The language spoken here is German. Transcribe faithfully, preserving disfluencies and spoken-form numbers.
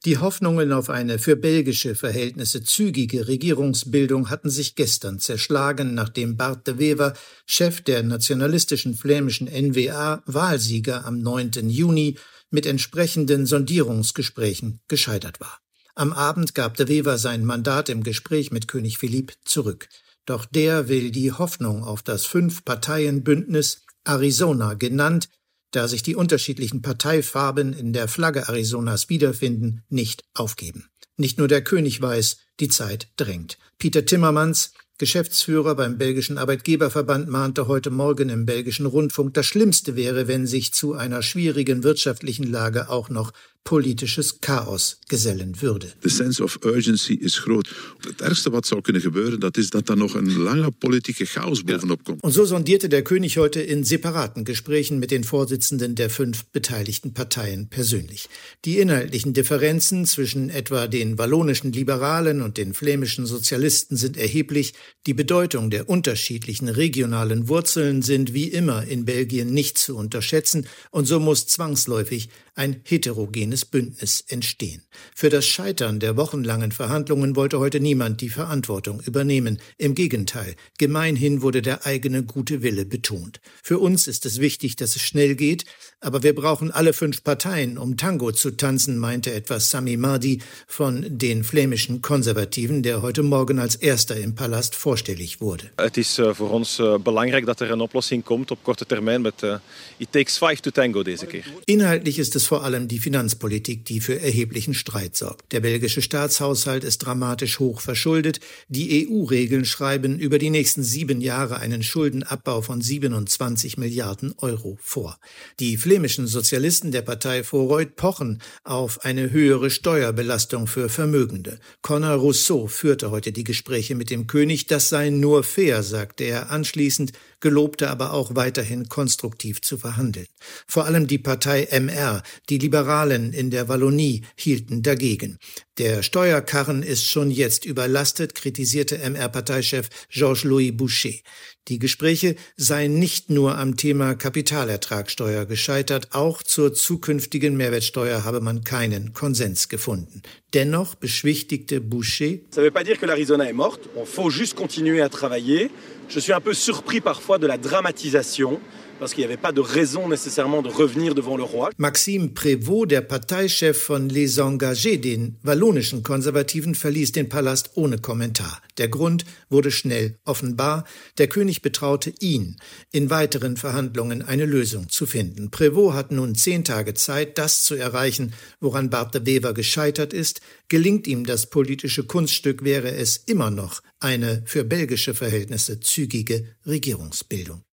Die Hoffnungen auf eine für belgische Verhältnisse zügige Regierungsbildung hatten sich gestern zerschlagen, nachdem Bart de Wever, Chef der nationalistischen flämischen N V A, Wahlsieger am neunten Juni, mit entsprechenden Sondierungsgesprächen gescheitert war. Am Abend gab de Wever sein Mandat im Gespräch mit König Philippe zurück. Doch der will die Hoffnung auf das Fünf-Parteien-Bündnis, Arizona genannt, da sich die unterschiedlichen Parteifarben in der Flagge Arizonas wiederfinden, nicht aufgeben. Nicht nur der König weiß, die Zeit drängt. Pieter Timmermans, Geschäftsführer beim belgischen Arbeitgeberverband, mahnte heute Morgen im belgischen Rundfunk, das Schlimmste wäre, wenn sich zu einer schwierigen wirtschaftlichen Lage auch noch politisches Chaos gesellen würde. The sense of urgency is groot. Het ergste wat zou kunnen gebeuren, dat is dat da noch ein langer politischer Chaos bovenop kommt. Und so sondierte der König heute in separaten Gesprächen mit den Vorsitzenden der fünf beteiligten Parteien persönlich. Die inhaltlichen Differenzen zwischen etwa den wallonischen Liberalen und den flämischen Sozialisten sind erheblich. Die Bedeutung der unterschiedlichen regionalen Wurzeln sind wie immer in Belgien nicht zu unterschätzen, und so muss zwangsläufig ein heterogenes Bündnis entstehen. Für das Scheitern der wochenlangen Verhandlungen wollte heute niemand die Verantwortung übernehmen. Im Gegenteil, gemeinhin wurde der eigene gute Wille betont. Für uns ist es wichtig, dass es schnell geht, aber wir brauchen alle fünf Parteien, um Tango zu tanzen, meinte etwa Sami Mardi von den flämischen Konservativen, der heute Morgen als erster im Palast vorstellig wurde. Het is uh, voor ons uh, belangrijk dat er een oplossing komt op korte termijn met uh, it takes five to tango deze keer. Inhaltlich ist es vor allem die Finanzpolitik, die für erheblichen Streit sorgt. Der belgische Staatshaushalt ist dramatisch hoch verschuldet. Die E U-Regeln schreiben über die nächsten sieben Jahre einen Schuldenabbau von siebenundzwanzig Milliarden Euro vor. Die flämischen Sozialisten der Partei Foreut pochen auf eine höhere Steuerbelastung für Vermögende. Conor Rousseau führte heute die Gespräche mit dem König. Das sei nur fair, sagte er anschließend, gelobte aber auch weiterhin konstruktiv zu verhandeln. Vor allem die Partei M R, die Liberalen in der Wallonie, hielten dagegen. Der Steuerkarren ist schon jetzt überlastet, kritisierte M R-Parteichef Georges-Louis Boucher. Die Gespräche seien nicht nur am Thema Kapitalertragssteuer gescheitert, auch zur zukünftigen Mehrwertsteuer habe man keinen Konsens gefunden. Dennoch beschwichtigte Boucher: Ça veut pas dire que l'Arizona est morte, on faut juste continuer à travailler. Je suis un peu surpris parfois de la dramatisation. Parce qu'il n'y avait pas de raison nécessairement de revenir devant le roi. Maxime Prévost, der Parteichef von Les Engagés, den wallonischen Konservativen, verließ den Palast ohne Kommentar. Der Grund wurde schnell offenbar. Der König betraute ihn, in weiteren Verhandlungen eine Lösung zu finden. Prévost hat nun zehn Tage Zeit, das zu erreichen, woran Bart de Wever gescheitert ist. Gelingt ihm das politische Kunststück, wäre es immer noch eine für belgische Verhältnisse zügige Regierungsbildung.